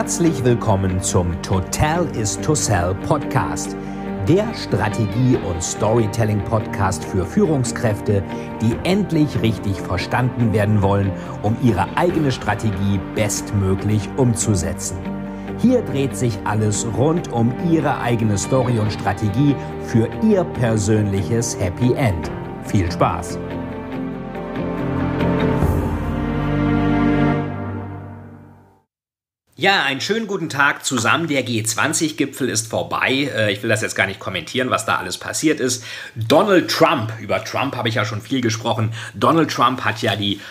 Herzlich willkommen zum Total is to Sell Podcast, der Strategie- und Storytelling-Podcast für Führungskräfte, die endlich richtig verstanden werden wollen, um ihre eigene Strategie bestmöglich umzusetzen. Hier dreht sich alles rund um Ihre eigene Story und Strategie für Ihr persönliches Happy End. Viel Spaß! Ja, einen schönen guten Tag zusammen. Der G20-Gipfel ist vorbei. Ich will das jetzt gar nicht kommentieren, was da alles passiert ist. Donald Trump, über Trump habe ich ja schon viel gesprochen. Donald Trump hat ja die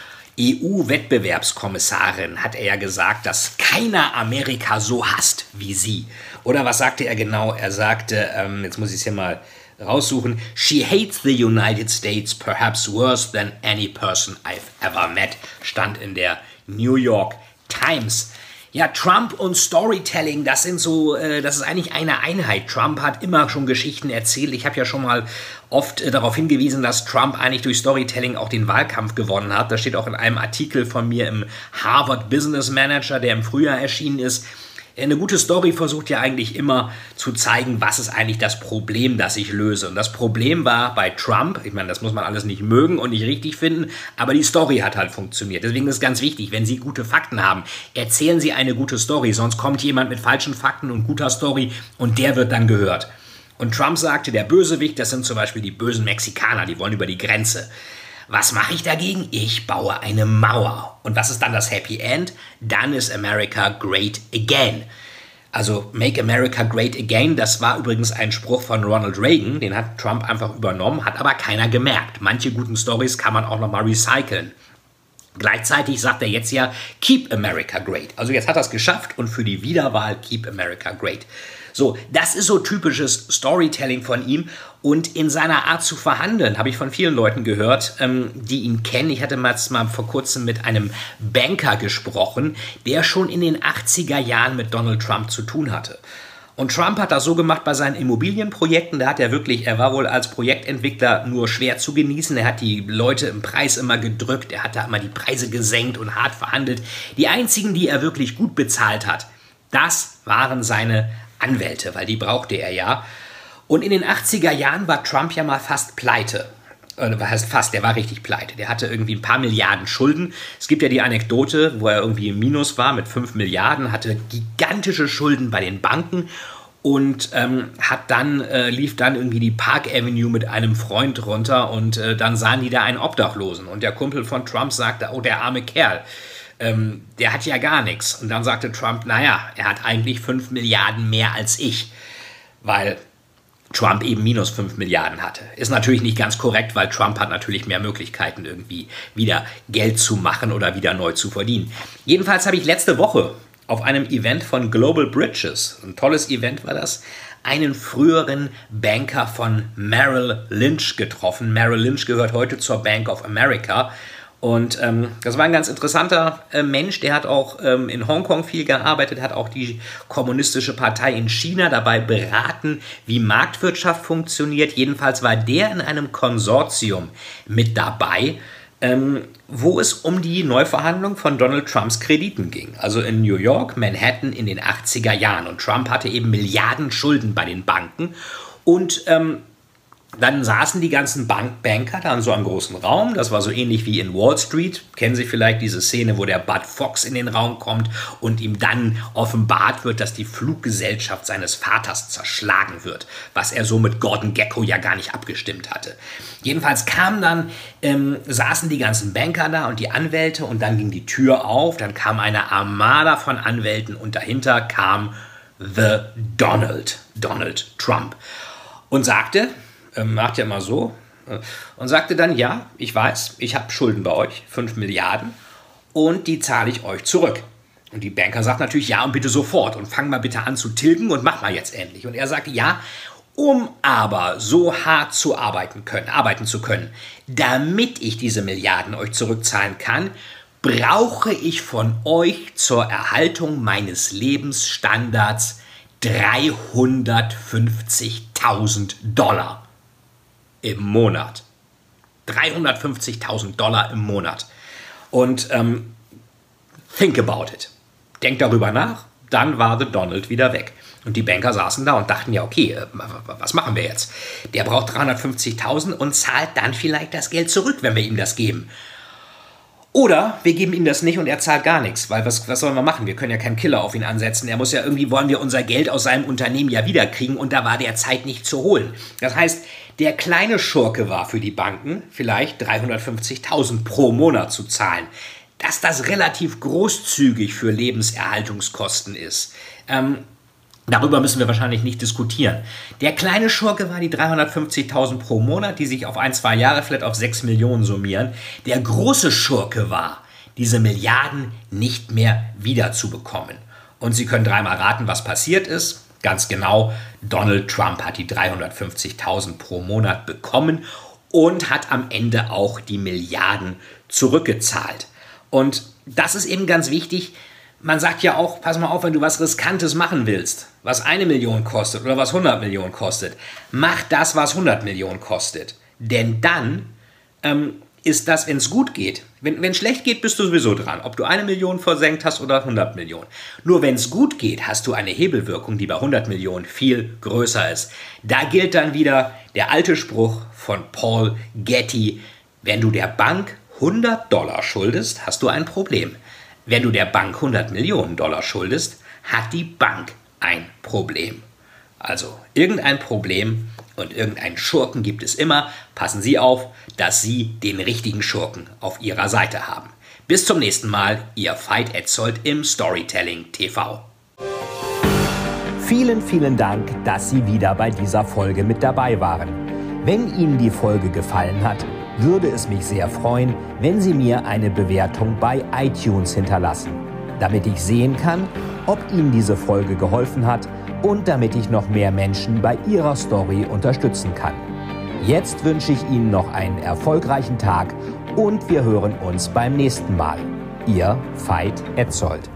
EU-Wettbewerbskommissarin, hat er ja gesagt, dass keiner Amerika so hasst wie sie. Oder was sagte er genau? Er sagte, jetzt muss ich es hier mal raussuchen, "She hates the United States perhaps worse than any person I've ever met", stand in der New York Times. Ja, Trump und Storytelling, das ist eigentlich eine Einheit. Trump hat immer schon Geschichten erzählt. Ich habe ja schon mal oft darauf hingewiesen, dass Trump eigentlich durch Storytelling auch den Wahlkampf gewonnen hat. Das steht auch in einem Artikel von mir im Harvard Business Manager, der im Frühjahr erschienen ist. Eine gute Story versucht ja eigentlich immer zu zeigen, was ist eigentlich das Problem, das ich löse. Und das Problem war bei Trump, ich meine, das muss man alles nicht mögen und nicht richtig finden, aber die Story hat halt funktioniert. Deswegen ist es ganz wichtig, wenn Sie gute Fakten haben, erzählen Sie eine gute Story, sonst kommt jemand mit falschen Fakten und guter Story und der wird dann gehört. Und Trump sagte, der Bösewicht, das sind zum Beispiel die bösen Mexikaner, die wollen über die Grenze. Was mache ich dagegen? Ich baue eine Mauer. Und was ist dann das Happy End? Dann ist America great again. Also Make America Great Again, das war übrigens ein Spruch von Ronald Reagan, den hat Trump einfach übernommen, hat aber keiner gemerkt. Manche guten Storys kann man auch nochmal recyceln. Gleichzeitig sagt er jetzt ja, Keep America Great. Also jetzt hat er es geschafft und für die Wiederwahl Keep America Great. So, das ist so typisches Storytelling von ihm und in seiner Art zu verhandeln, habe ich von vielen Leuten gehört, die ihn kennen. Ich hatte mal vor kurzem mit einem Banker gesprochen, der schon in den 80er Jahren mit Donald Trump zu tun hatte. Und Trump hat das so gemacht bei seinen Immobilienprojekten, er war wohl als Projektentwickler nur schwer zu genießen, er hat die Leute im Preis immer gedrückt, er hat da immer die Preise gesenkt und hart verhandelt. Die einzigen, die er wirklich gut bezahlt hat, das waren seine Anwälte, weil die brauchte er ja. Und in den 80er Jahren war Trump ja mal fast pleite. Was heißt fast, der war richtig pleite. Der hatte irgendwie ein paar Milliarden Schulden. Es gibt ja die Anekdote, wo er irgendwie im Minus war mit 5 Milliarden, hatte gigantische Schulden bei den Banken und lief dann irgendwie die Park Avenue mit einem Freund runter und dann sahen die da einen Obdachlosen. Und der Kumpel von Trump sagte, oh, der arme Kerl. Der hat ja gar nichts. Und dann sagte Trump, naja, er hat eigentlich 5 Milliarden mehr als ich, weil Trump eben minus 5 Milliarden hatte. Ist natürlich nicht ganz korrekt, weil Trump hat natürlich mehr Möglichkeiten, irgendwie wieder Geld zu machen oder wieder neu zu verdienen. Jedenfalls habe ich letzte Woche auf einem Event von Global Bridges, ein tolles Event war das, einen früheren Banker von Merrill Lynch getroffen. Merrill Lynch gehört heute zur Bank of America. Und das war ein ganz interessanter Mensch, der hat auch in Hongkong viel gearbeitet, hat auch die Kommunistische Partei in China dabei beraten, wie Marktwirtschaft funktioniert. Jedenfalls war der in einem Konsortium mit dabei, wo es um die Neuverhandlung von Donald Trumps Krediten ging. Also in New York, Manhattan in den 80er Jahren. Und Trump hatte eben Milliarden Schulden bei den Banken und dann saßen die ganzen Banker da in so einem großen Raum. Das war so ähnlich wie in Wall Street. Kennen Sie vielleicht diese Szene, wo der Bud Fox in den Raum kommt und ihm dann offenbart wird, dass die Fluggesellschaft seines Vaters zerschlagen wird, was er so mit Gordon Gekko ja gar nicht abgestimmt hatte. Jedenfalls saßen die ganzen Banker da und die Anwälte und dann ging die Tür auf. Dann kam eine Armada von Anwälten und dahinter kam Donald Trump und sagte, macht ja immer so, und sagte dann, ja, ich weiß, ich habe Schulden bei euch, 5 Milliarden, und die zahle ich euch zurück. Und die Banker sagt natürlich, ja, und bitte sofort, und fang mal bitte an zu tilgen und mach mal jetzt endlich. Und er sagte, ja, um aber so hart arbeiten zu können, damit ich diese Milliarden euch zurückzahlen kann, brauche ich von euch zur Erhaltung meines Lebensstandards $350.000 im Monat. $350.000 im Monat. Und think about it. Denkt darüber nach. dann war The Donald wieder weg. Und die Banker saßen da und dachten, ja okay, was machen wir jetzt? Der braucht 350.000 und zahlt dann vielleicht das Geld zurück, wenn wir ihm das geben. Oder wir geben ihm das nicht und er zahlt gar nichts, weil was sollen wir machen? Wir können ja keinen Killer auf ihn ansetzen. Er muss ja irgendwie, wollen wir unser Geld aus seinem Unternehmen ja wiederkriegen und da war der Zeit nicht zu holen. Das heißt, der kleine Schurke war für die Banken vielleicht 350.000 pro Monat zu zahlen. Dass das relativ großzügig für Lebenserhaltungskosten ist, darüber müssen wir wahrscheinlich nicht diskutieren. Der kleine Schurke war die 350.000 pro Monat, die sich auf 1-2 Jahre vielleicht auf 6 Millionen summieren. Der große Schurke war, diese Milliarden nicht mehr wiederzubekommen. Und Sie können dreimal raten, was passiert ist. Ganz genau, Donald Trump hat die 350.000 pro Monat bekommen und hat am Ende auch die Milliarden zurückgezahlt. Und das ist eben ganz wichtig. Man sagt ja auch, pass mal auf, wenn du was Riskantes machen willst, was 1 Million kostet oder was 100 Millionen kostet, mach das, was 100 Millionen kostet. Denn dann ist das, wenn es gut geht. Wenn es schlecht geht, bist du sowieso dran. Ob du 1 Million versenkt hast oder 100 Millionen. Nur wenn es gut geht, hast du eine Hebelwirkung, die bei 100 Millionen viel größer ist. Da gilt dann wieder der alte Spruch von Paul Getty, wenn du der Bank $100 schuldest, hast du ein Problem. Wenn du der Bank $100 Millionen schuldest, hat die Bank ein Problem. Also irgendein Problem und irgendeinen Schurken gibt es immer. Passen Sie auf, dass Sie den richtigen Schurken auf Ihrer Seite haben. Bis zum nächsten Mal, Ihr Veit Etzold im Storytelling TV. Vielen, vielen Dank, dass Sie wieder bei dieser Folge mit dabei waren. Wenn Ihnen die Folge gefallen hat, würde es mich sehr freuen, wenn Sie mir eine Bewertung bei iTunes hinterlassen, damit ich sehen kann, ob Ihnen diese Folge geholfen hat und damit ich noch mehr Menschen bei ihrer Story unterstützen kann. Jetzt wünsche ich Ihnen noch einen erfolgreichen Tag und wir hören uns beim nächsten Mal. Ihr Veit Etzold.